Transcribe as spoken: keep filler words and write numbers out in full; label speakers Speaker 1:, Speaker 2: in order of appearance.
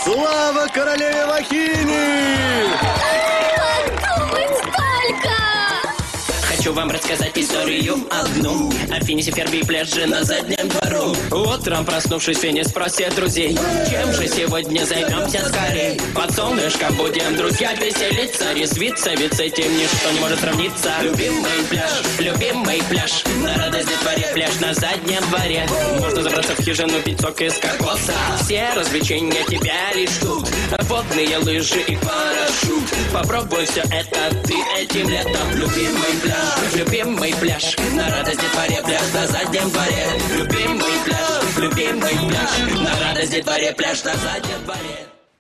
Speaker 1: Слава королеве Вахини!
Speaker 2: Подумать только!
Speaker 3: Хочу вам рассказать историю одну о Финисе, Ферби и пляже на заднем двору. Утром проснувшись, Финис просит друзей: чем же сегодня займемся скорей? Под солнышком будем, друзья, веселиться, резвиться, ведь с этим ничто не может сравниться. Любимый пляж, любимый пляж, на радость детворе пляж на заднем дворе. Можно забраться в хижину, пить сок из кокоса. Все развлечения тебя лишь ждут: водные лыжи и парашют. Попробуй все это ты этим летом. Любимый пляж, любимый пляж, на радость детворе пляж на заднем дворе. Любимый пляж, любимый пляж, на радость детворе пляж на заднем дворе.